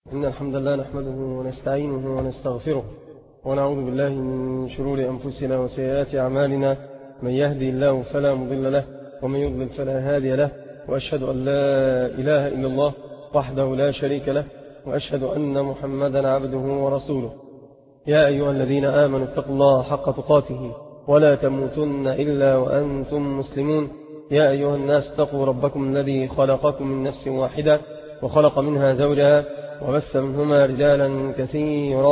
إن الحمد لله نحمده ونستعينه ونستغفره ونعوذ بالله من شرور أنفسنا وسيئات أعمالنا. من يهدي الله فلا مضل له ومن يضلل فلا هادي له، وأشهد أن لا إله إلا الله وحده لا شريك له، وأشهد أن محمدا عبده ورسوله. يا أيها الذين آمنوا اتقوا الله حق تقاته ولا تموتن إلا وأنتم مسلمون. يا أيها الناس اتقوا ربكم الذي خلقكم من نفس واحدة وخلق منها زوجها وبث منهما رجالا كثيرا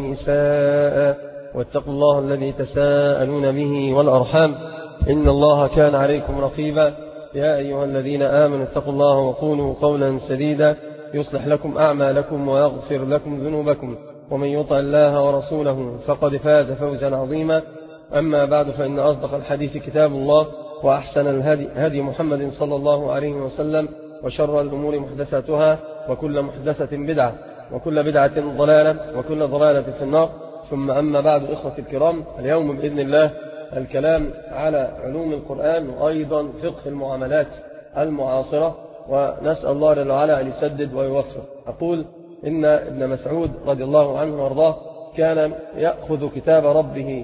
ونساء، واتقوا الله الذي تساءلون به والأرحام إن الله كان عليكم رقيبا. يا أيها الذين آمنوا اتقوا الله وقولوا قولا سديدا يصلح لكم أعمالكم ويغفر لكم ذنوبكم، ومن يطع الله ورسوله فقد فاز فوزا عظيما. أما بعد، فإن أصدق الحديث كتاب الله، وأحسن الهدي هدي محمد صلى الله عليه وسلم، وشر الأمور محدثاتها، وكل محدثة بدعة، وكل بدعة ضلالة، وكل ضلالة في النار. ثم أما بعد، إخوة الكرام، اليوم بإذن الله الكلام على علوم القرآن وأيضا فقه المعاملات المعاصرة، ونسأل الله جل وعلا أن يسدد ويوفق. أقول إن ابن مسعود رضي الله عنه وارضاه كان يأخذ كتاب ربه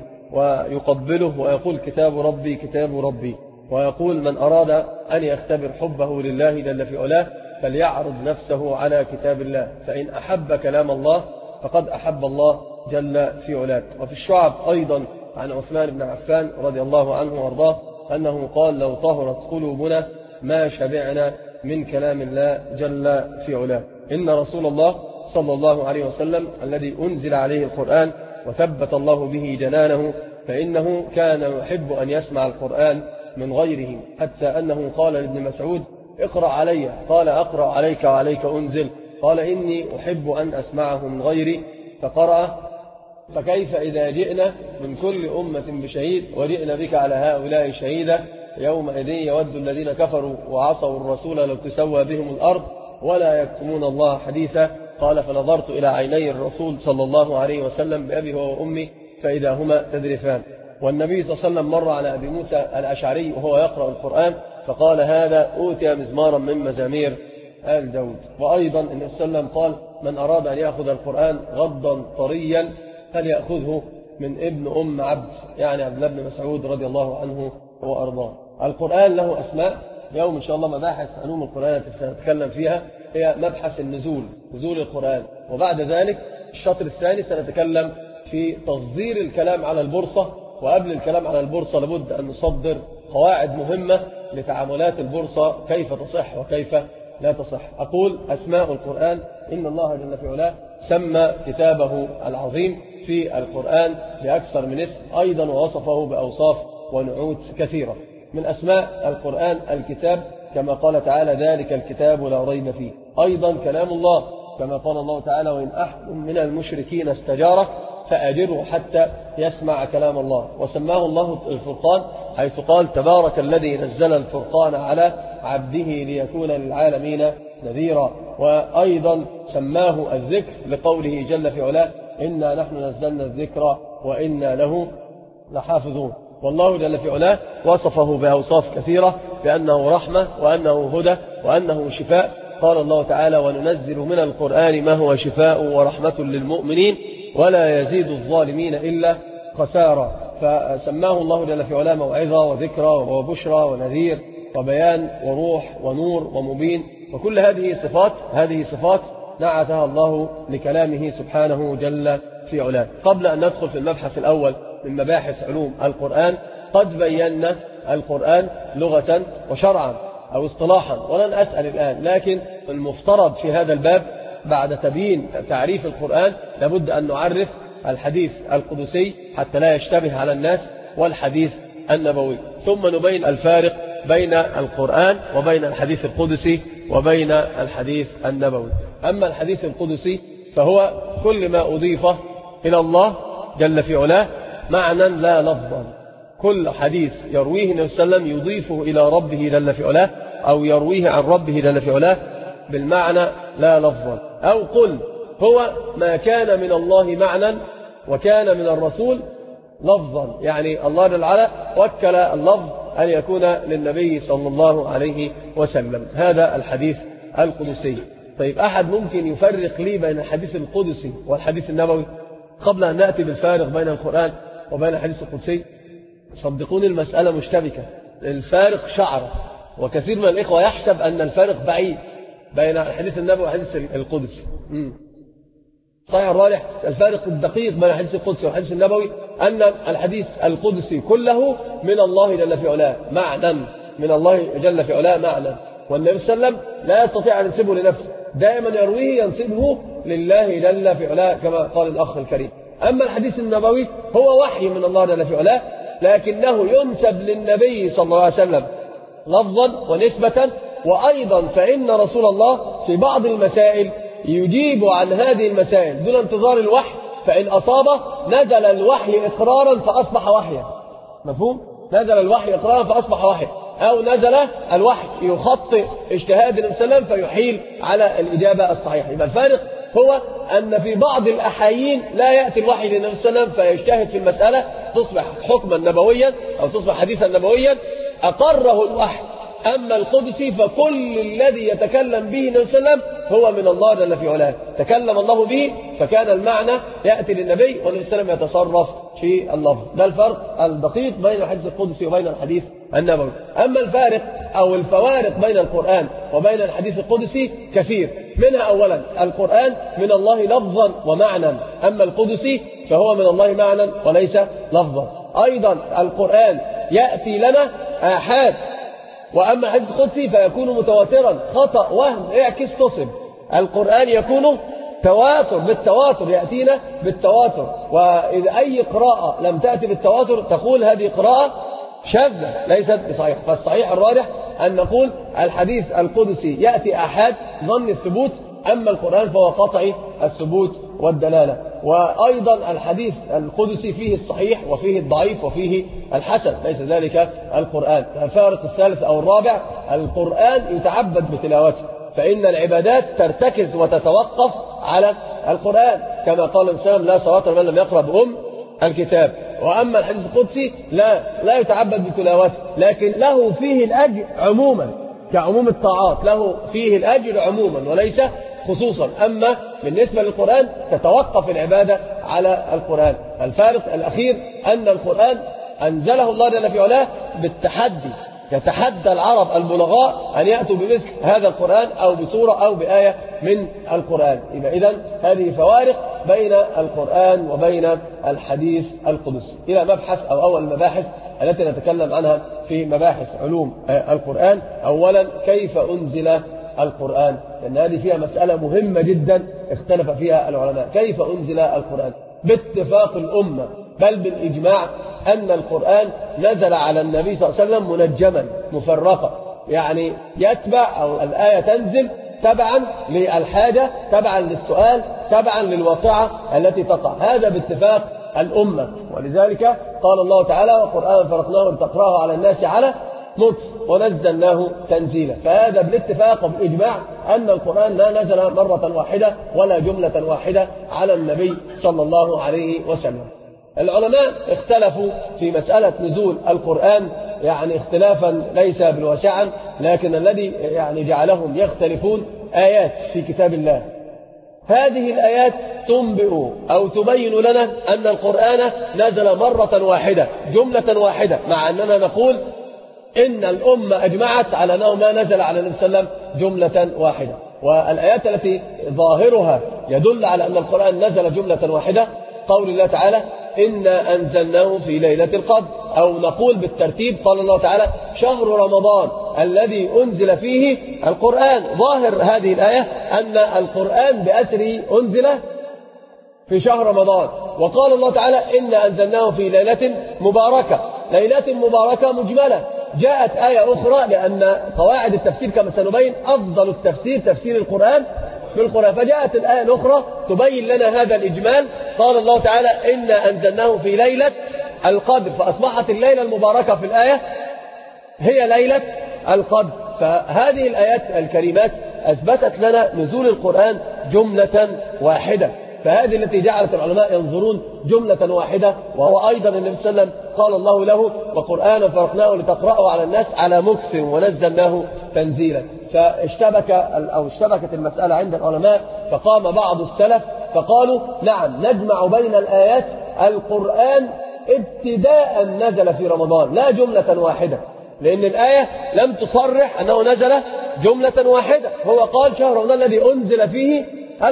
ويقبله ويقول: كتاب ربي كتاب ربي. ويقول: من أراد أن يختبر حبه لله جل في علاه فليعرض نفسه على كتاب الله، فإن أحب كلام الله فقد أحب الله جل في علاه. وفي الشعب أيضا عن عثمان بن عفان رضي الله عنه وارضاه أنه قال: لو طهرت قلوبنا ما شبعنا من كلام الله جل في علاه. إن رسول الله صلى الله عليه وسلم الذي أنزل عليه القرآن وثبت الله به جنانه، فإنه كان يحب أن يسمع القرآن من غيره، حتى أنه قال لابن مسعود: اقرأ علي. قال: أقرأ عليك وعليك أنزل. قال: إني أحب أن أسمعه من غيري. فقرأ: فكيف إذا جئنا من كل أمة بشهيد وجئنا بك على هؤلاء شهيدا، يومئذ يود الذين كفروا وعصوا الرسول لو تسوى بهم الأرض ولا يكتمون الله حديثا. قال: فنظرت إلى عيني الرسول صلى الله عليه وسلم بأبي هو وأمي فإذا هما تذرفان. والنبي صلى الله عليه وسلم مر على أبي موسى الأشعري وهو يقرأ القرآن فقال: هذا أوتي مزمارا من مزامير آل داود. وأيضا النبي صلى الله عليه وسلم قال: من أراد أن يأخذ القرآن غضا طريا فليأخذه من ابن أم عبد، يعني عبد الله بن مسعود رضي الله عنه وأرضاه. القرآن له أسماء. يوم إن شاء الله مباحث علوم القرآن التي سنتكلم فيها هي مبحث النزول، نزول القرآن. وبعد ذلك الشطر الثاني سنتكلم في تصدير الكلام على البورصة. وقبل الكلام على البورصة لابد أن نصدر قواعد مهمة لتعاملات البورصة، كيف تصح وكيف لا تصح. أقول: أسماء القرآن. إن الله جل في علاه سمى كتابه العظيم في القرآن بأكثر من اسم، أيضا ووصفه بأوصاف ونعوت كثيرة. من أسماء القرآن الكتاب، كما قال تعالى: ذلك الكتاب لا ريب فيه. أيضا كلام الله، كما قال الله تعالى: وإن أحد من المشركين استجارك فأجره حتى يسمع كلام الله. وسماه الله الفرقان، حيث قال: تبارك الذي نزل الفرقان على عبده ليكون للعالمين نذيرا. وأيضا سماه الذكر لقوله جل في علاه: إنا نحن نزلنا الذكر وإنا له لحافظون. والله جل في علاه وصفه بأوصاف كثيرة، بأنه رحمة وأنه هدى وأنه شفاء. قال الله تعالى: وننزل من القرآن ما هو شفاء ورحمة للمؤمنين ولا يزيد الظالمين إلا خسارة. فسماه الله جل في علاه موعظة وذكرى وبشرى ونذير وبيان وروح ونور ومبين. وكل هذه صفات نعتها الله لكلامه سبحانه جل في علاه. قبل أن ندخل في المبحث الأول من مباحث علوم القرآن، قد بينا القرآن لغة وشرعا أو اصطلاحا، ولن أسأل الآن، لكن المفترض في هذا الباب بعد تبيين تعريف القرآن لابد أن نعرف الحديث القدسي حتى لا يشتبه على الناس، والحديث النبوي، ثم نبين الفارق بين القرآن وبين الحديث القدسي وبين الحديث النبوي. أما الحديث القدسي فهو كل ما أضيف إلى الله جل في علاه معنى لا لفظا. كل حديث يرويه النبي صلى الله عليه وسلم يضيفه إلى ربه جل في علاه، أو يرويه عن ربه جل في علاه بالمعنى لا لفظا. أو قل هو ما كان من الله معنى وكان من الرسول لفظا، يعني الله جل وعلا وكل اللفظ أن يكون للنبي صلى الله عليه وسلم. هذا الحديث القدسي. طيب أحد ممكن يفرق لي بين الحديث القدسي والحديث النبوي قبل أن نأتي بالفارق بين القرآن وبين الحديث القدسي؟ صدقوني المسألة مشتبكة، الفارق شعرة، وكثير من الإخوة يحسب أن الفارق بعيد بين الحديث النبوي والحديث القدسي. صحيح الراجح الفارق الدقيق بين الحديث القدسي والحديث النبوي أن الحديث القدسي كله من الله جل في علاه معنى، من الله جل في علاه معنى، والنبي صلى الله عليه وسلم لا يستطيع أن ينسبه لنفسه، دائما يرويه ينسبه لله جل في علاه كما قال الأخ الكريم. أما الحديث النبوي هو وحي من الله جل في علاه، لكنه ينسب للنبي صلى الله عليه وسلم لفظا ونسبة، وأيضا فإن رسول الله في بعض المسائل يجيب عن هذه المسائل دون انتظار الوحي، فإن أصابه نزل الوحي إقرارا فأصبح وحيا. مفهوم؟ نزل الوحي إقرارا فأصبح وحيا، أو نزل الوحي يخطئ اجتهاد النبي صلى الله عليه وسلم فيحيل على الإجابة الصحيحة. يبقى الفارق هو أن في بعض الأحايين لا يأتي الوحي للنبي صلى الله عليه وسلم فيجتهد في المسألة تصبح حكما نبويا أو تصبح حديثا نبويا أقره الوحي. أما القدسي فكل الذي يتكلم به النبي صلى الله عليه وسلم هو من الله جل في علاه، تكلم الله به فكان المعنى يأتي للنبي والنبي صلى الله عليه وسلم يتصرف في اللفظ. ده الفرق الدقيق بين الحديث القدسي وبين الحديث النبوي. أما الفارق أو الفوارق بين القرآن وبين الحديث القدسي كثير، منها أولا القرآن من الله لفظا ومعنى، أما القدسي فهو من الله معنى وليس لفظا. أيضا القرآن يأتي لنا آحاد، وأما الحديث القدسي فيكون متواترا، خطأ وهم اعكس تصب. القرآن يكون تواتر بالتواتر، يأتينا بالتواتر، وإذا أي قراءة لم تأتي بالتواتر تقول هذه قراءة شاذة ليست بصحيح. فالصحيح الراجح أن نقول الحديث القدسي يأتي آحاد ظن الثبوت، أما القرآن فهو قطعي الثبوت والدلالة. وأيضا الحديث القدسي فيه الصحيح وفيه الضعيف وفيه الحسن، ليس ذلك القرآن. الفارق الثالث أو الرابع القرآن يتعبد بتلاوته، فإن العبادات ترتكز وتتوقف على القرآن كما قال النبي صلى الله عليه وسلم لا صلاة لمن لم يقرأ بأم الكتاب. وأما الحديث القدسي لا يتعبد بتلاوته، لكن له فيه الأجر عموما كعموم الطاعات، له فيه الأجر عموما وليس خصوصا. أما بالنسبة للقرآن تتوقف العبادة على القرآن. الفارق الأخير أن القرآن أنزله الله جل في علاه بالتحدي، يتحدى العرب البلغاء أن يأتوا بمثل هذا القرآن أو بسورة أو بآية من القرآن. إذن هذه فوارق بين القرآن وبين الحديث القدسي. إلى مبحث أو أول المباحث التي نتكلم عنها في مباحث علوم القرآن. أولا كيف أنزل القرآن؟ لأن هذه فيها مسألة مهمة جدا اختلف فيها العلماء. كيف أنزل القرآن؟ باتفاق الأمة بل بالإجماع أن القرآن نزل على النبي صلى الله عليه وسلم منجما مفرقا، يعني يتبع أو الآية تنزل تبعا للحاجة، تبعا للسؤال، تبعا للواقعة التي تقع. هذا باتفاق الأمة. ولذلك قال الله تعالى وقرآن فرقناه لتقرأه على الناس على مكث ونزلناه تنزيلا. فهذا بالاتفاق وبالإجماع أن القرآن لا نزل مرة واحدة ولا جملة واحدة على النبي صلى الله عليه وسلم. العلماء اختلفوا في مسألة نزول القرآن، يعني اختلافا ليس بالوسع، لكن الذي يعني جعلهم يختلفون آيات في كتاب الله. هذه الآيات تنبئ أو تبين لنا أن القرآن نزل مرة واحدة جملة واحدة، مع أننا نقول إن الأمة أجمعت على أنه ما نزل على النبي صلى الله عليه وسلم جملة واحدة. والآيات التي ظاهرها يدل على أن القرآن نزل جملة واحدة قول الله تعالى إنا أنزلناه في ليلة القدر، أو نقول بالترتيب قال الله تعالى شهر رمضان الذي أنزل فيه القرآن. ظاهر هذه الآية أن القرآن بأسره أنزل في شهر رمضان. وقال الله تعالى إنا أنزلناه في ليلة مباركة. ليلة مباركة مجملة. جاءت آية أخرى لأن قواعد التفسير كما سنبين أفضل التفسير تفسير القرآن بالقرآن، فجاءت الآية الأخرى تبين لنا هذا الإجمال. قال الله تعالى إنا أنزلناه في ليلة القدر، فأصبحت الليلة المباركة في الآية هي ليلة القدر. فهذه الآيات الكريمات أثبتت لنا نزول القرآن جملة واحدة، فهذه التي جعلت العلماء ينظرون جملة واحدة. وهو أيضا النبي صلى الله عليه وسلم قال الله له وقرآنا فرقناه لتقرأه على الناس على مكث ونزلناه تنزيلا. اشتبكت المسألة عند العلماء، فقام بعض السلف فقالوا نعم نجمع بين الآيات، القرآن ابتداء نزل في رمضان لا جملة واحدة، لأن الآية لم تصرح أنه نزل جملة واحدة. هو قال شهر رمضان الذي أنزل فيه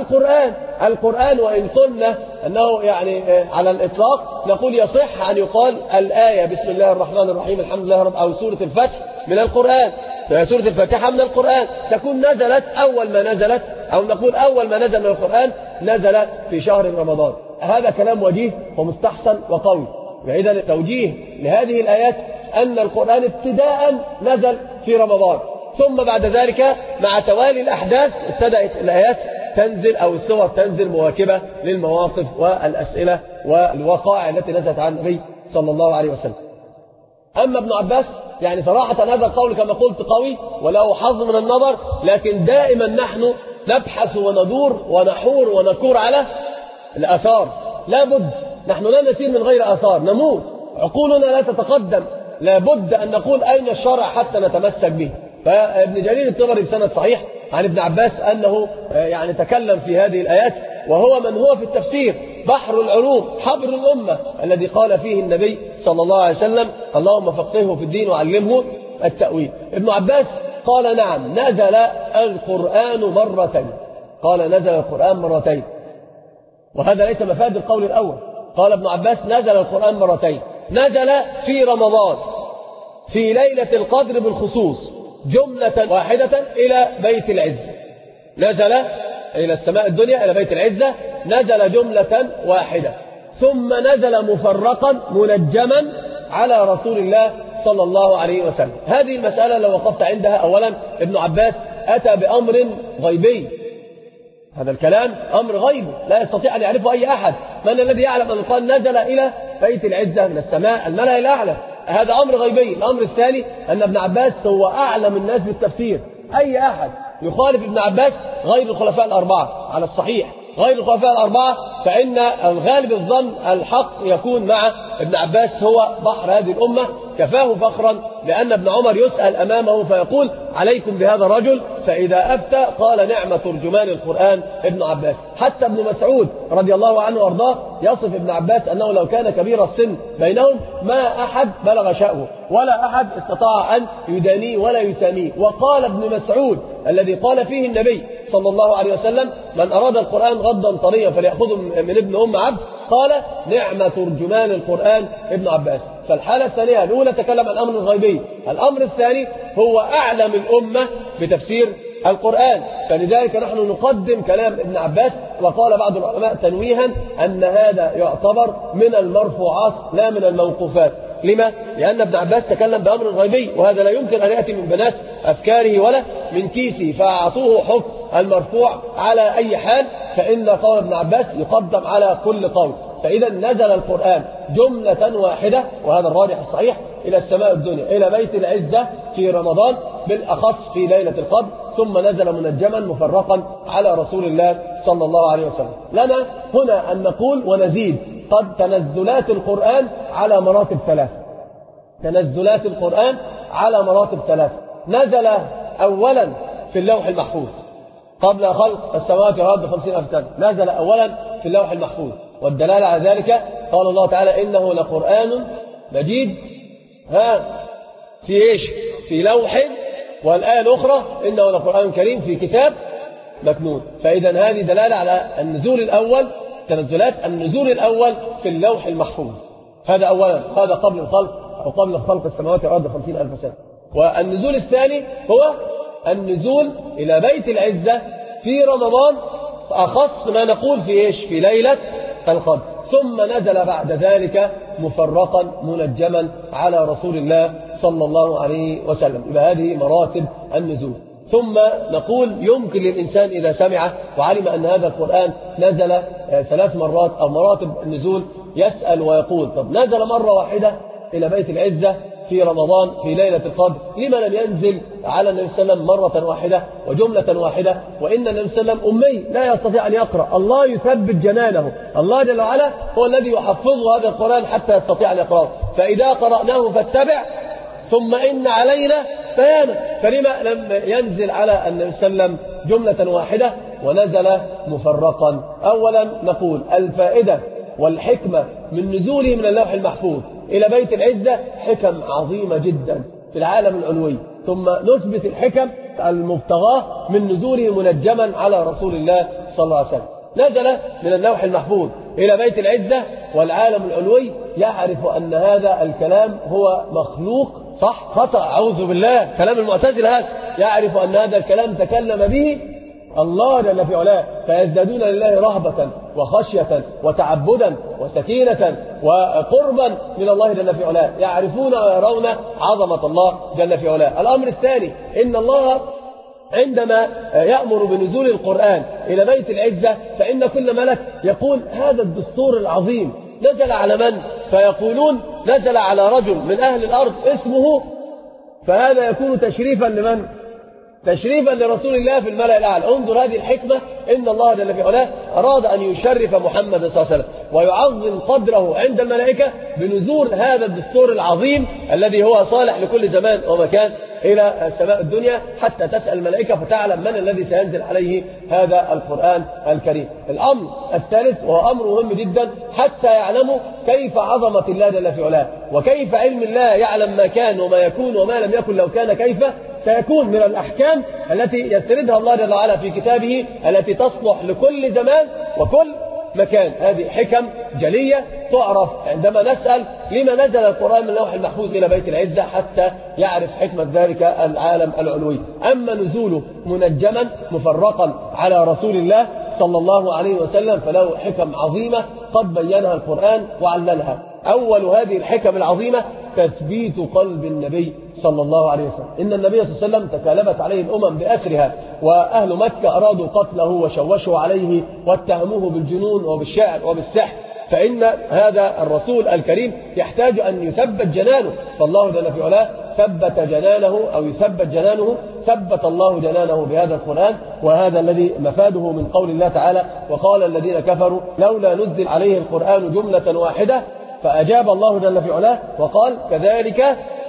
القرآن وإن قلنا أنه يعني على الإطلاق نقول يصح أن يقال الآية بسم الله الرحمن الرحيم الحمد لله رب، أو سورة الفتح من القرآن، سورة الفاتحة من القرآن، تكون نزلت أول ما نزلت، أو نقول أول ما نزل من القرآن نزل في شهر رمضان. هذا كلام وجيه ومستحسن وقوي. إذا توجيه لهذه الآيات أن القرآن ابتداء نزل في رمضان، ثم بعد ذلك مع توالي الأحداث ابتدأت الآيات تنزل أو السور تنزل مواكبة للمواقف والأسئلة والوقائع التي نزلت عن النبي صلى الله عليه وسلم. أما ابن عباس يعني صراحة هذا القول كما قلت قوي وله حظ من النظر، لكن دائما نحن نبحث وندور ونحور ونكور على الآثار. لابد نحن لا نسير من غير آثار، نموت، عقولنا لا تتقدم، لابد أن نقول أين الشرع حتى نتمسك به. فابن جرير الطبري بسند صحيح عن ابن عباس أنه يعني تكلم في هذه الآيات، وهو من هو في التفسير بحر العلوم حبر الأمة الذي قال فيه النبي صلى الله عليه وسلم اللهم فقهه في الدين وعلمه التأويل. ابن عباس قال نعم نزل القرآن مرتين، قال نزل القرآن مرتين، وهذا ليس مفاد القول الأول. قال ابن عباس نزل القرآن مرتين، نزل في رمضان في ليلة القدر بالخصوص جملة واحدة إلى بيت العزة، نزل إلى السماء الدنيا إلى بيت العزة، نزل جملة واحدة، ثم نزل مفرقا منجما على رسول الله صلى الله عليه وسلم. هذه المسألة لو وقفت عندها، أولا ابن عباس أتى بأمر غيبي، هذا الكلام أمر غيبي لا يستطيع أن يعرفه أي أحد. من الذي يعلم أن قال نزل إلى بيت العزة من السماء الملأ الأعلى؟ هذا أمر غيبي. الأمر الثاني أن ابن عباس هو أعلم الناس بالتفسير، أي أحد يخالف ابن عباس غير الخلفاء الأربعة على الصحيح، غير الخلفاء الأربعة، فإن الغالب الظن الحق يكون مع ابن عباس، هو بحر هذه الأمة، كفاه فخرا لأن ابن عمر يسأل أمامه فيقول عليكم بهذا الرجل، فإذا أفتى قال نعم ترجمان القرآن ابن عباس. حتى ابن مسعود رضي الله عنه وأرضاه يصف ابن عباس أنه لو كان كبير السن بينهم ما أحد بلغ شأوه ولا أحد استطاع أن يدانيه ولا يساميه. وقال ابن مسعود الذي قال فيه النبي صلى الله عليه وسلم من أراد القرآن غضا طريا فليأخذه من ابن أم عبد، قال نعم ترجمان القرآن ابن عباس. فالحالة الثانية الأولى تكلم عن الأمر الغيبي، الأمر الثاني هو أعلم الأمة بتفسير القرآن، فلذلك نحن نقدم كلام ابن عباس. وقال بعض العلماء تنويها أن هذا يعتبر من المرفوعات لا من الموقوفات. لما؟ لأن ابن عباس تكلم بأمر غيبي، وهذا لا يمكن أن يأتي من بنات أفكاره ولا من كيسه، فأعطوه حكم المرفوع على أي حال، فإن قول ابن عباس يقدم على كل قول. فإذا نزل القرآن جملة واحدة، وهذا الراجح الصحيح، إلى السماء الدنيا إلى بيت العزة في رمضان، بالأخص في ليلة القدر، ثم نزل منجما مفرقا على رسول الله صلى الله عليه وسلم. لنا هنا أن نقول ونزيد قد تنزلات القرآن على مراتب ثلاث، تنزلات القرآن على مراتب ثلاث. نزل أولا في اللوح المحفوظ قبل خلق السماوات والأرض ب50,000 سنة، نزل أولا في اللوح المحفوظ، والدلالة على ذلك قال الله تعالى إنه لقرآن مجيد في إيش؟ في لوح، والآية الأخرى إنه لقرآن كريم في كتاب مكنون. فإذا هذه دلالة على النزول الأول، تنزلات النزول الأول في اللوح المحفوظ، هذا أولا، هذا قبل الخلق أو قبل خلق السماوات والأرض 50,000 سنة. والنزول الثاني هو النزول إلى بيت العزة في رمضان، فأخص ما نقول في إيش؟ في ليلة القدر، ثم نزل بعد ذلك مفرقا منجما على رسول الله صلى الله عليه وسلم. يبقى هذه مراتب النزول. ثم نقول يمكن للإنسان إذا سمع وعلم أن هذا القرآن نزل 3 مرات أو مراتب النزول يسأل ويقول طب نزل مرة واحدة إلى بيت العزة في رمضان في ليلة القدر، لما لم ينزل على النبي صلى الله عليه وسلم مرة واحدة وجملة واحدة؟ وإن النبي صلى الله عليه وسلم أمي لا يستطيع أن يقرأ، الله يثبت جنانه، الله جل وعلا هو الذي يحفظه هذا القرآن حتى يستطيع أن يقرأه. فإذا قرأناه فاتبع ثم إن علينا بيانه. فلما لم ينزل على النبي صلى الله عليه وسلم جملة واحدة ونزل مفرقا؟ أولا نقول الفائدة والحكمة من نزوله من اللوح المحفوظ إلى بيت العزة حكم عظيمة جدا في العالم العلوي. ثم نثبت الحكم المبتغاة من نزوله منجما على رسول الله صلى الله عليه وسلم. نزل من اللوح المحفوظ إلى بيت العزة والعالم العلوي يعرف أن هذا الكلام هو مخلوق، صح؟ خطأ، أعوذ بالله، كلام المعتزلة هذا. يعرف أن هذا الكلام تكلم به الله جل في علاه، فيزدادون لله رهبة وخشية وتعبدا وسكينة وقربا من الله جل في علاه، يعرفون ويرون عظمة الله جل في علاه. الأمر الثاني، إن الله عندما يأمر بنزول القرآن إلى بيت العزة فإن كل ملك يقول هذا الدستور العظيم نزل على من؟ فيقولون نزل على رجل من أهل الأرض اسمه، فهذا يكون تشريفا لمن؟ تشريفا لرسول الله في الملأ الأعلى. انظر هذه الحكمة، إن الله جل في علاه أراد أن يشرف محمد صلى الله عليه وسلم ويعظم قدره عند الملائكة بنزول هذا الدستور العظيم الذي هو صالح لكل زمان ومكان إلى السماء الدنيا، حتى تسأل الملائكة فتعلم من الذي سينزل عليه هذا القرآن الكريم. الأمر الثالث وهو أمر مهم جدا، حتى يعلموا كيف عظمة الله جل في علاه وكيف علم الله يعلم ما كان وما يكون وما لم يكن لو كان كيف سيكون من الأحكام التي يسردها الله جل وعلا في كتابه التي تصلح لكل زمان وكل مكان. هذه حكم جلية تعرف عندما نسأل لما نزل القرآن من اللوح المحفوظ إلى بيت العزة، حتى يعرف حكمة ذلك العالم العلوي. أما نزوله منجما مفرقا على رسول الله صلى الله عليه وسلم فله حكم عظيمة قد بينها القرآن وعللها. أول هذه الحكم العظيمة تثبيت قلب النبي صلى الله عليه وسلم. إن النبي صلى الله عليه وسلم تكالبت عليه الأمم بأسرها، وأهل مكة أرادوا قتله وشوشوا عليه واتهموه بالجنون وبالشعر وبالسحر، فإن هذا الرسول الكريم يحتاج أن يثبت جنانه، فالله جل في علاه ثبت جنانه أو يثبت جنانه، ثبت الله جنانه بهذا القرآن. وهذا الذي مفاده من قول الله تعالى وقال الذين كفروا لولا نزل عليه القرآن جملة واحدة، فأجاب الله جل في علاه وقال كذلك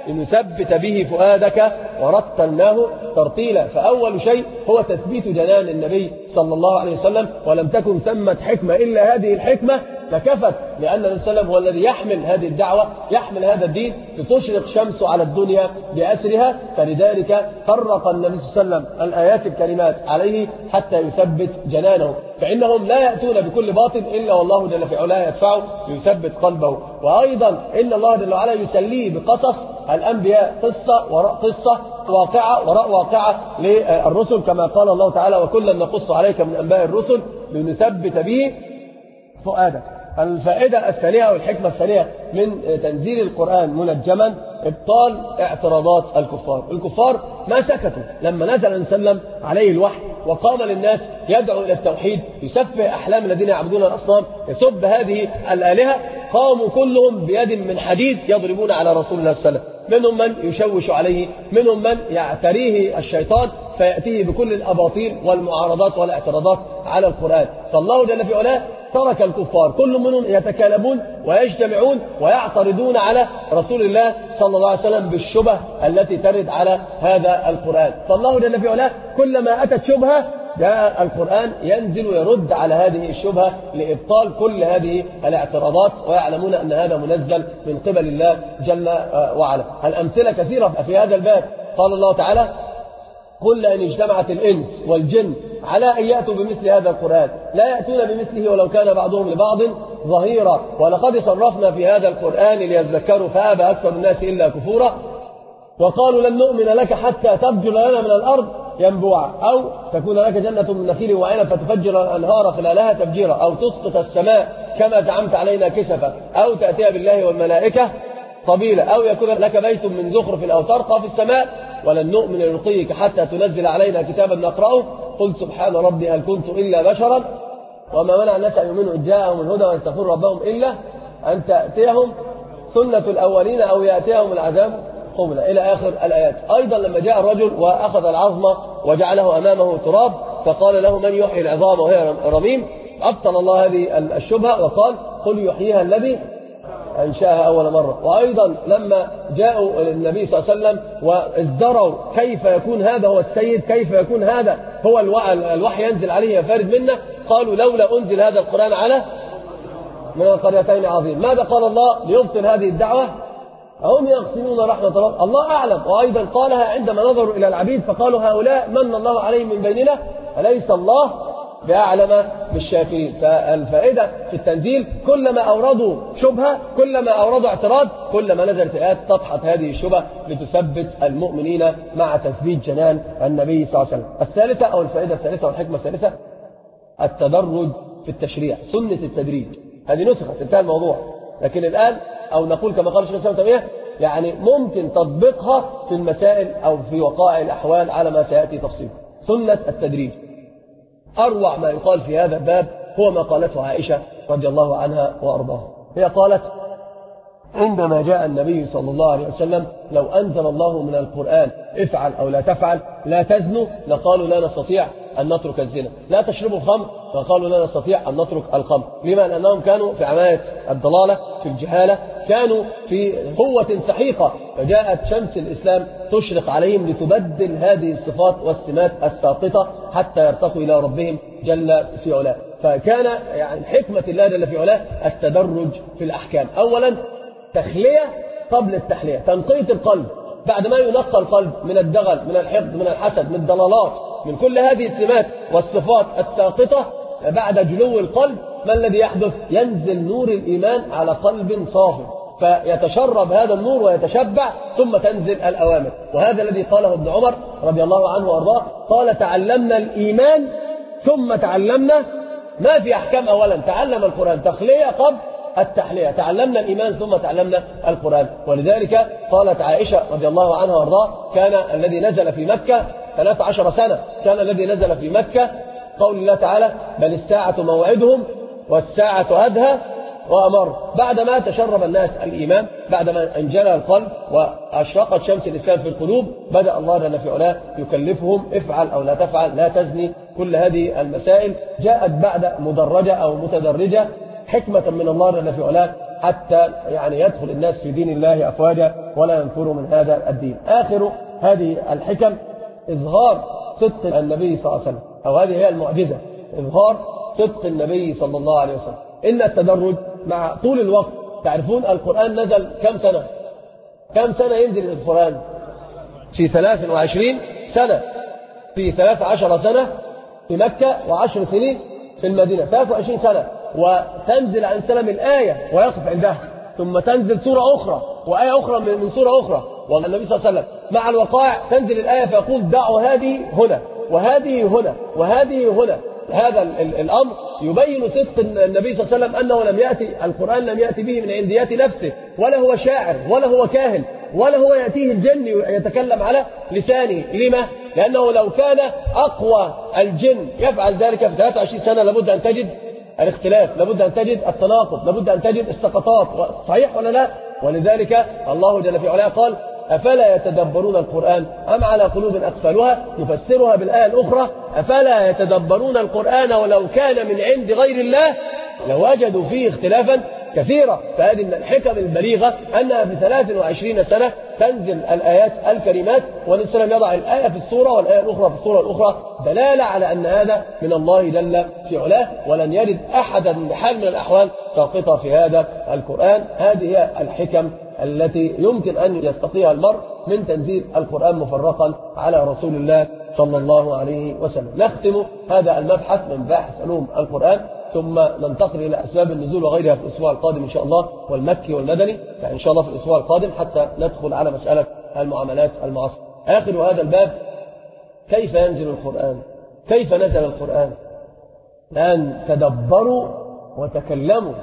لنثبت به فؤادك ورتلناه ترتيلا. فأول شيء هو تثبيت جنان النبي صلى الله عليه وسلم، ولم تكن ثمة حكمة إلا هذه الحكمة لكفت، لأن النبي صلى الله عليه وسلم هو الذي يحمل هذه الدعوة، يحمل هذا الدين لتشرق شمسه على الدنيا بأسرها. فلذلك فرق النبي صلى الله عليه وسلم الآيات الكريمات عليه حتى يثبت جنانه، فإنهم لا يأتون بكل باطل إلا والله جل في علاه يدفعه ليثبت قلبه. وأيضا إن الله جل وعلا يسليه بقصص الأنبياء، قصة وراء قصة، واقعة وراء واقعة للرسل، كما قال الله تعالى وكلا نقص عليك من أنباء الرسل لنثبت به فؤادك. الفائدة الثانية والحكمة الثانية من تنزيل القرآن منجما إبطال اعتراضات الكفار. الكفار ما سكتوا لما نزل النبي صلى الله عليه وسلم عليه الوحي وقام للناس يدعو إلى التوحيد، يسفه أحلام الذين يعبدون الأصنام، يسب هذه الآلهة، قاموا كلهم بيد من حديد يضربون على رسول الله صلى الله عليه وسلم. منهم من يشوش عليه، منهم من يعتريه الشيطان فيأتيه بكل الأباطيل والمعارضات والاعتراضات على القرآن. فالله جل في علاه ترك الكفار كل منهم يتكالبون ويجتمعون ويعترضون على رسول الله صلى الله عليه وسلم بالشبه التي ترد على هذا القرآن. فالله جل في علاه كلما أتت شبهة جاء القرآن ينزل ويرد على هذه الشبهة لإبطال كل هذه الاعتراضات، ويعلمون أن هذا منزل من قبل الله جل وعلا. الأمثلة كثيرة في هذا الباب. قال الله تعالى قل لئن اجتمعت الإنس والجن على أن يأتوا بمثل هذا القرآن لا يأتون بمثله ولو كان بعضهم لبعض ظهيرا ولقد صرفنا في هذا القرآن ليذكروا فأبى أكثر الناس إلا كفورا وقالوا لن نؤمن لك حتى تفجر لنا من الأرض ينبوعا أو تكون لك جنة من نخيل وعنب فتفجر الأنهار خلالها تفجيرا أو تسقط السماء كما زعمت علينا كسفا أو تأتي بالله والملائكة قبيلا أو يكون لك بيت من زخرف أو ترقى في السماء ولن نؤمن لرقيك حتى تنزل علينا كتابا نقرأه قل سبحان ربي هل كنت إلا بشرا وما منع الناس أن يؤمنوا إذ جاءهم الهدى ويستغفروا ربهم إلا أن تأتيهم سنة الأولين أو يأتيهم العذاب قبلا إلى آخر الآيات. أيضا لما جاء الرجل وأخذ العظم وجعله أمامه تراب فقال له من يحيي العظام وهي رميم، أبطل الله هذه الشبهة وقال قل يحييها الذي أنشأها أول مرة. وأيضا لما جاءوا النبي صلى الله عليه وسلم وازدروا كيف يكون هذا هو السيد، كيف يكون هذا هو الوحي ينزل عليه يفارد منا، قالوا لولا أنزل هذا القرآن على من القريتين عظيم. ماذا قال الله ليبطل هذه الدعوة؟ هم يقسمون رحمة الله، الله أعلم. وأيضا قالها عندما نظروا إلى العبيد فقالوا هؤلاء من الله عليهم من بيننا أليس الله بأعلم بالشاكرين. فالفائدة في التنزيل كلما أوردوا شبهة، كلما أوردوا اعتراض، كلما نزلت آيات تدحض هذه الشبهة لتثبت المؤمنين مع تثبيت جنان النبي صلى الله عليه وسلم. الثالثة أو الفائدة الثالثة والحكمة الثالثة التدرج في التشريع، سنة التدريج. هذه نسخت، انتهى الموضوع. لكن الآن أو نقول كما قال الشيخ الإسلام ابن تيمية يعني ممكن تطبيقها في المسائل أو في وقائع الأحوال على ما سيأتي تفصيل. سنة التدريج. أروع ما يقال في هذا الباب هو ما قالته عائشة رضي الله عنها وأرضاها. هي قالت عندما جاء النبي صلى الله عليه وسلم لو أنزل الله من القرآن افعل أو لا تفعل، لا تزنوا، لقالوا لا نستطيع أن نترك الزنا، لا تشربوا الخمر، فقالوا لا نستطيع أن نترك الخمر. لما؟ لأنهم كانوا في عماية الضلالة، في الجهالة، كانوا في قوة سحيقة، فجاءت شمس الإسلام تشرق عليهم لتبدل هذه الصفات والسمات الساقطة حتى يرتقوا إلى ربهم جل في علاه. فكان يعني حكمة الله جل في علاه التدرج في الأحكام. أولا تخلية قبل التحلية، تنقية القلب بعد ما ينقى القلب من الدغل، من الحقد، من الحسد، من الضلالات، من كل هذه السمات والصفات الساقطة. بعد جلو القلب ما الذي يحدث؟ ينزل نور الإيمان على قلب صافي فيتشرب هذا النور ويتشبع، ثم تنزل الأوامر. وهذا الذي قاله ابن عمر رضي الله عنه وأرضاه، قال تعلمنا الإيمان ثم تعلمنا ما في أحكام. أولا تعلم القرآن، تخلية قبل التحلية، تعلمنا الإيمان ثم تعلمنا القرآن. ولذلك قالت عائشة رضي الله عنها وأرضاه كان الذي نزل في مكة 13 سنة، كان الذي نزل في مكة قول الله تعالى بل الساعة موعدهم والساعة أدهى وأمر. بعدما تشرب الناس الإيمان، بعدما انجلى القلب وأشرقت شمس الإسلام في القلوب، بدأ الله جل في علاه يكلفهم افعل أو لا تفعل، لا تزني. كل هذه المسائل جاءت بعد مدرجة أو متدرجة حكمة من الله جل في علاه حتى يعني يدخل الناس في دين الله أفواجا ولا ينفروا من هذا الدين. آخر هذه الحكم إظهار صدق النبي صلى الله عليه وسلم، أو هذه هي المعجزة، إظهار صدق النبي صلى الله عليه وسلم. إن التدرج مع طول الوقت. تعرفون القرآن نزل كم سنة؟ كم سنة ينزل القرآن؟ في 23 سنة، في 13 سنة في مكة و10 سنين في المدينة، 23 سنة. وتنزل عن سلم الآية ويقف عندها، ثم تنزل سورة أخرى وآية أخرى من سورة أخرى. والنبي صلى الله عليه وسلم مع الوقائع تنزل الآية فيقول دعوا هذه هنا وهذه هنا وهذه هنا. هذا الأمر يبين صدق النبي صلى الله عليه وسلم أنه لم يأتي القرآن لم يأتي به من عنديات نفسه، ولا هو شاعر ولا هو كاهن ولا هو يأتيه الجن يتكلم على لسانه. لما؟ لأنه لو كان أقوى الجن يفعل ذلك في 23 سنة لابد أن تجد الاختلاف، لابد أن تجد التناقض، لابد أن تجد السقطات. صحيح ولا لا؟ ولذلك الله جل في علاه قال أفلا يتدبرون القرآن أم على قلوب أقفالها، يفسرها بالآية الأخرى أفلا يتدبرون القرآن ولو كان من عند غير الله لوجدوا فيه اختلافا كثيرا. فهذه من الحكم البليغة أنها في 23 سنة تنزل الآيات الكريمات، والإسلام يضع الآية في السورة والآية الأخرى في السورة الأخرى، دلالة على أن هذا من الله جل في علاه، ولن يرد أحدا بحال من الأحوال ساقطة في هذا القرآن. هذه هي الحكم التي يمكن أن يستطيعها المرء من تنزيل القرآن مفرقا على رسول الله صلى الله عليه وسلم. نختم هذا المبحث من مباحث علوم القرآن، ثم ننتقل إلى أسباب النزول وغيرها في الأسبوع القادم إن شاء الله، والمكي والمدني فإن شاء الله في الأسبوع القادم، حتى ندخل على مسألة المعاملات المعاصرة. آخر هذا الباب كيف ينزل القرآن، كيف نزل القرآن. الآن تدبروا وتكلموا.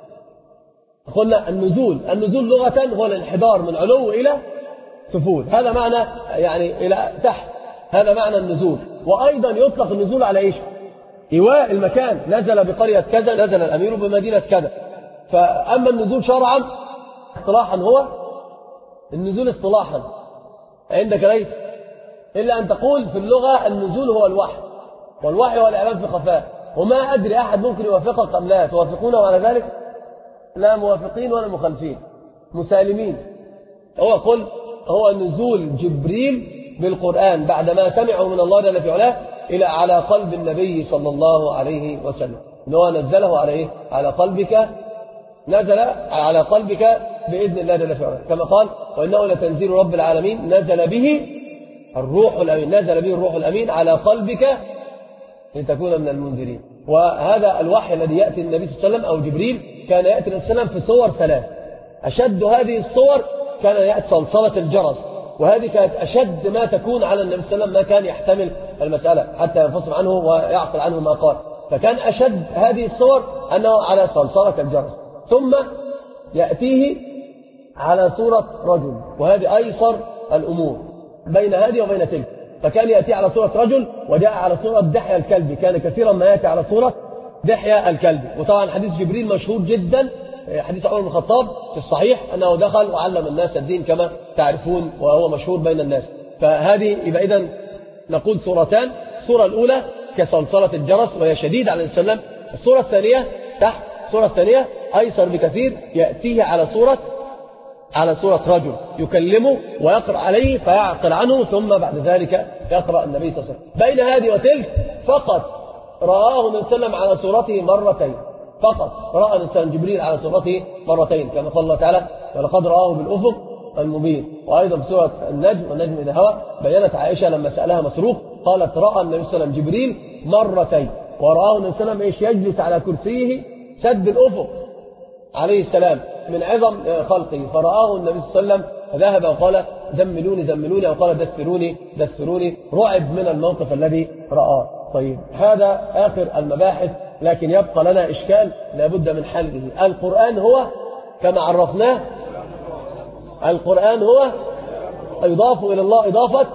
قلنا النزول لغة هو الانحدار من علو إلى سفول، هذا معنى يعني إلى تحت، هذا معنى النزول. وأيضا يطلق النزول على إيش؟ إيواء المكان، نزل بقرية كذا، نزل الأمير بمدينة كذا. فأما النزول شرعا اصطلاحا هو النزول اصطلاحا عندك ليس إلا أن تقول في اللغة النزول هو الوحي، والوحي هو الإعلام في خفاء. وما أدري أحد ممكن يوافقك أم لا، توافقونه على ذلك؟ لا موافقين ولا مخالفين، مسالمين. هو قل هو نزول جبريل بالقرآن بعدما سمعه من الله جل في علاه إلى على قلب النبي صلى الله عليه وسلم، إن هو نزله على إيه؟ على قلبك، نزل على قلبك بإذن الله جل في علاه، كما قال وإنه لتنزيل رب العالمين نزل به الروح الأمين، نزل به الروح الأمين على قلبك لتكون من المنذرين. وهذا الوحي الذي يأتي النبي صلى الله عليه وسلم أو جبريل كان يأتي النبي صلى الله عليه وسلم في صور ثلاث. أشد هذه الصور كان يأتي صلصلة الجرس، وهذه كانت أشد ما تكون على النبي صلى الله عليه وسلم، ما كان يحتمل المسألة حتى ينفصل عنه ويعقل عنه ما قال، فكان أشد هذه الصور أنه على صلصلة الجرس، ثم يأتيه على صورة رجل، وهذه أيسر الأمور بين هذه وبين تلك، فكان يأتي على صورة رجل وجاء على صورة دحية الكلب، كان كثيرا ما يأتي على صورة دحية الكلب. وطبعا حديث جبريل مشهور جدا، حديث عمر بن الخطاب في الصحيح أنه دخل وعلم الناس الدين كما تعرفون، وهو مشهور بين الناس. فهذه يبقى إذن نقول صورتان، الصورة الأولى كصلصلة الجرس وهي شديدة على السلام، الصورة الثانية تحت، الصورة الثانية أيسر بكثير، يأتيه على صورة رجل يكلمه ويقرأ عليه فيعقل عنه، ثم بعد ذلك يقرأ النبي صلى الله عليه وسلم. بين هذه وتلك فقط رآه النبي صلى الله عليه وسلم على صورته مرتين، فقط رأى الإنسان جبريل على صورته مرتين، كما قال الله تعالى ولقد رآه بالأفق المبين. وأيضا في سورة النجم والنجم إذا هوى بينت عائشة لما سألها مسروق قالت رأى النبي صلى الله عليه وسلم جبريل مرتين، ورآه النبي صلى الله عليه وسلم يجلس على كرسيه سد الأفق عليه السلام من عظم خلقه، فرآه النبي صلى الله عليه وسلم فذهب وقال زملوني زملوني، أو قال دثروني دثروني، رعب من الموقف الذي رآه. طيب هذا آخر المباحث، لكن يبقى لنا إشكال لابد من حله. القرآن هو كما عرفناه، القرآن هو يضاف إلى الله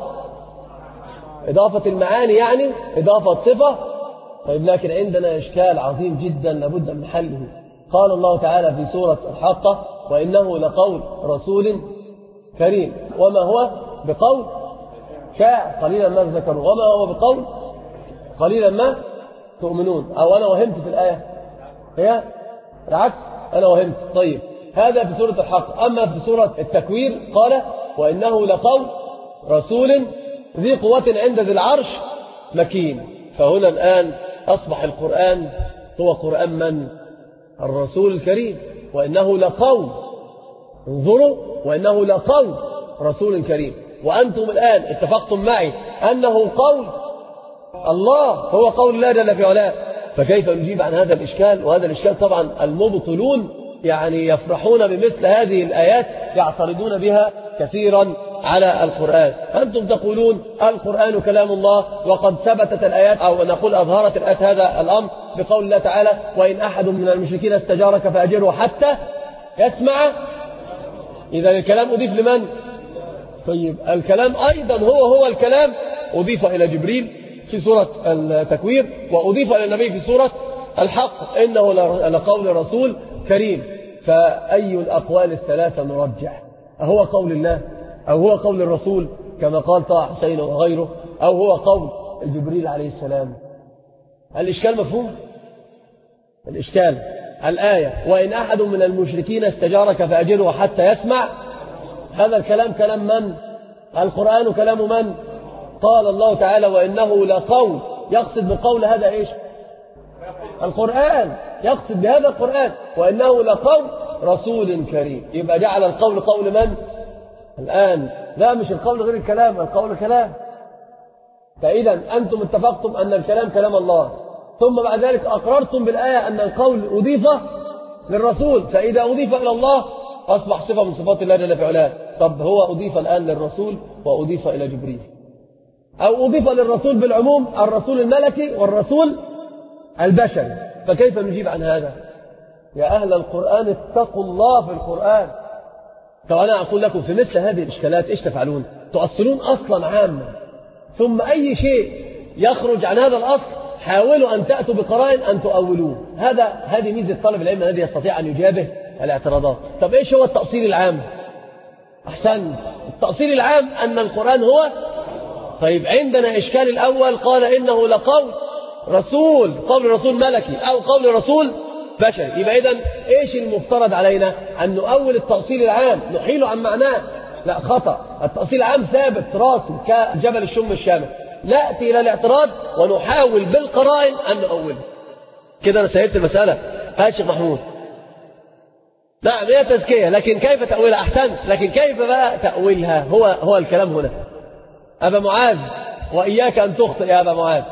إضافة المعاني، يعني إضافة صفة. طيب لكن عندنا إشكال عظيم جدا لابد من حله. قال الله تعالى في سورة الحاقة وإنه لقول رسول كريم وما هو بقول شاعر قليلا ما تذكرون، وما هو بقول قليلا ما تؤمنون. أو أنا وهمت في الآية، هي العكس، أنا وهمت. طيب هذا في سورة الحق. أما في سورة التكوير قال وإنه لقول رسول ذي قوة عند ذي العرش مكين. فهنا الآن أصبح القرآن هو قرآن من؟ الرسول الكريم. وإنه لقول، انظروا، وإنه لقول رسول كريم. وأنتم الآن اتفقتم معي أنه قول الله، هو قول الله جل في علاه، فكيف نجيب عن هذا الإشكال؟ وهذا الإشكال طبعا المبطلون يعني يفرحون بمثل هذه الآيات، يعترضون بها كثيرا على القرآن. أنتم تقولون القرآن كلام الله، وقد ثبتت الآيات أو نقول أظهرت الآيات هذا الأمر بقول الله تعالى وإن أحد من المشركين استجارك فأجره حتى يسمع. إذا الكلام أضيف لمن؟ طيب الكلام أيضا هو الكلام أضيف إلى جبريل في سورة التكوير، وأضيف إلى النبي في سورة الحق إنه لقول رسول كريم. فأي الأقوال الثلاثة نرجح؟ أهو قول الله أو هو قول الرسول كما قال طه حسين وغيره، أو هو قول جبريل عليه السلام؟ الإشكال مفهوم؟ الإشكال الآية وإن أحد من المشركين استجارك فأجره حتى يسمع، هذا الكلام كلام من؟ القرآن كلام من؟ قال الله تعالى وإنه لقول، يقصد بالقول هذا إيش؟ القرآن، يقصد بهذا القرآن. وإنه لقول رسول كريم، يبقى جعل القول قول من؟ الآن لا، مش القول غير الكلام، القول كلام. فإذا أنتم اتفقتم أن الكلام كلام الله، ثم بعد ذلك أقررتم بالآية أن القول أضيف للرسول، فإذا أضيف إلى الله أصبح صفة من صفات الله جل في علاه. طب هو أضيف الآن للرسول وأضيف إلى جبريل، أو أضيف للرسول بالعموم، الرسول الملكي والرسول البشري، فكيف نجيب عن هذا؟ يا أهل القرآن اتقوا الله في القرآن. طب أنا أقول لكم في مثل هذه الإشكالات إيش تفعلون؟ تؤصلون أصلا عاما، ثم أي شيء يخرج عن هذا الأصل حاولوا أن تأتوا بقرائن أن تؤولوه. هذه ميزة طالب العلم الذي يستطيع أن يجابه الاعتراضات. طب إيش هو التأصيل العام؟ أحسن، التأصيل العام أن القرآن هو. طيب عندنا إشكال الأول، قال إنه لقول رسول، قول رسول ملكي أو قول رسول بشري. يبقى إذن إيش المفترض علينا؟ أن نؤول التأصيل العام نحيله عن معناه. لا، خطأ. التأصيل العام ثابت راسي كجبل الشم الشامخ. نأتي إلى الاعتراض ونحاول بالقرائن أن نؤوله. كده أنا سهلت المسألة. يا شيخ محمود، نعم هي تزكية، لكن كيف تأويلها؟ أحسنت، لكن كيف بقى تأويلها؟ هو الكلام هنا. أبا معاذ، وإياك أن تخطئ يا أبا معاذ.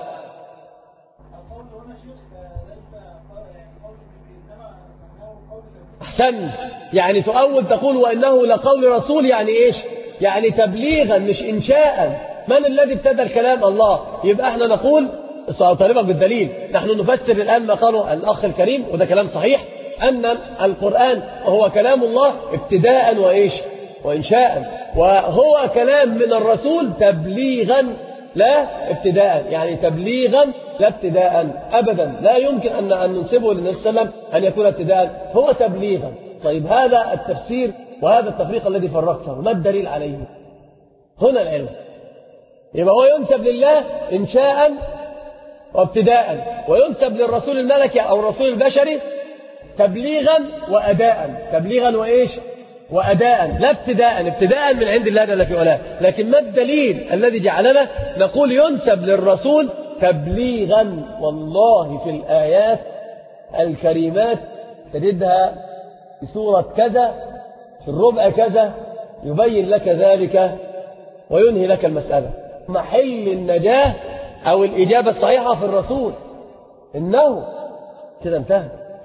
أحسنت، يعني تؤول تقول وإنه لقول رسول، يعني إيش؟ يعني تبليغا مش إنشاء. من الذي ابتدى الكلام؟ الله. يبقى احنا نقول سأطالبك بالدليل. نحن نفسر الآن ما قاله الأخ الكريم، وده كلام صحيح، أن القرآن هو كلام الله ابتداء وإيش؟ وإنشاء. وهو كلام من الرسول تبليغا لا ابتداء، يعني تبليغا لا ابتداء أبدا. لا يمكن أن ننسبه للنبي صلى الله عليه وسلم أن يكون ابتداء، هو تبليغا. طيب هذا التفسير وهذا التفريق الذي فرقته، ما الدليل عليه؟ هنا العلم. يبقى هو ينسب لله إنشاء وابتداء، وينسب للرسول الملكي أو الرسول البشري تبليغا وأداء. تبليغا وإيش؟ وأداء، لا ابتداء من عند الله جل في علاه. لكن ما الدليل الذي جعلنا نقول ينسب للرسول تبليغا؟ والله في الآيات الكريمات تجدها في سورة كذا في الربع كذا يبين لك ذلك وينهي لك المسألة. محل النجاة أو الإجابة الصحيحة في الرسول. إنه كده انتهى.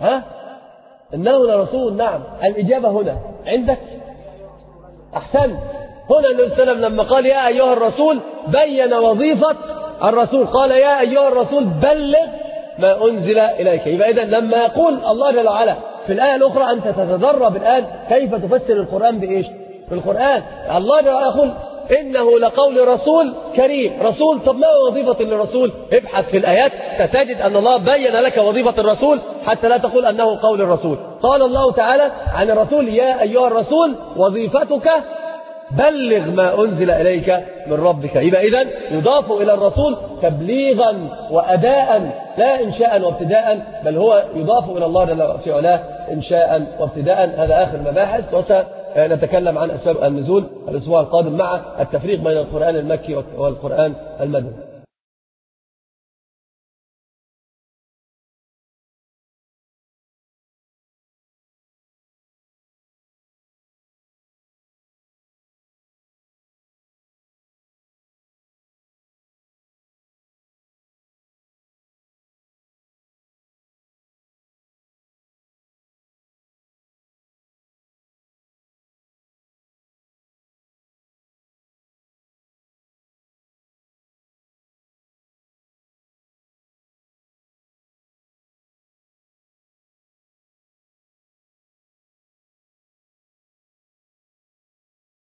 إنه لرسول. نعم، الإجابة هنا عندك. أحسن. هنا النبي صلى الله عليه وسلم لما قال يا أيها الرسول بين وظيفة الرسول، قال يا أيها الرسول بلغ ما أنزل إليك. يبقى إذن لما يقول الله جل وعلا في الآية الأخرى أنت تتدرب الآن كيف تفسر القرآن بإيش؟ بالقرآن. الله جل وعلا يقول إنه لقول رسول كريم. رسول، طب ما وظيفة للرسول؟ ابحث في الآيات ستجد أن الله بين لك وظيفة الرسول حتى لا تقول أنه قول الرسول. قال الله تعالى عن الرسول يا أيها الرسول وظيفتك بلغ ما أنزل إليك من ربك. يبقى إذن يضاف إلى الرسول تبليغا وأداء لا إنشاء وابتداء، بل هو يضاف إلى الله جل في علاه إنشاء وابتداء. هذا آخر مباحث، نتكلم عن أسباب النزول الأسبوع القادم مع التفريق بين القرآن المكي والقرآن المدني.